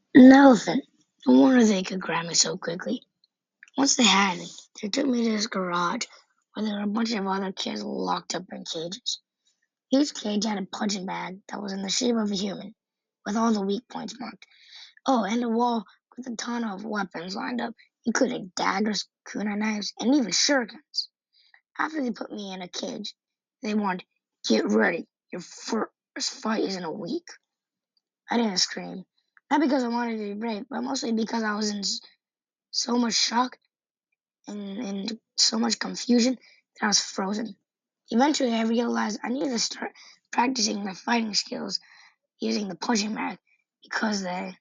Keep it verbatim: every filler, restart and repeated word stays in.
An elephant. No wonder they could grab me so quickly. Once they had me, they took me to this garage where there were a bunch of other kids locked up in cages. Each cage had a punching bag that was in the shape of a human, with all the weak points marked. Oh, and a wall with a ton of weapons lined up, including daggers, kunai knives, and even shurikens. After they put me in a cage, they warned, "Get ready, your first fight is in a week." I didn't scream. Not because I wanted to be brave, but mostly because I was in so much shock and, and so much confusion that I was frozen. Eventually, I realized I needed to start practicing my fighting skills using the punching bag because the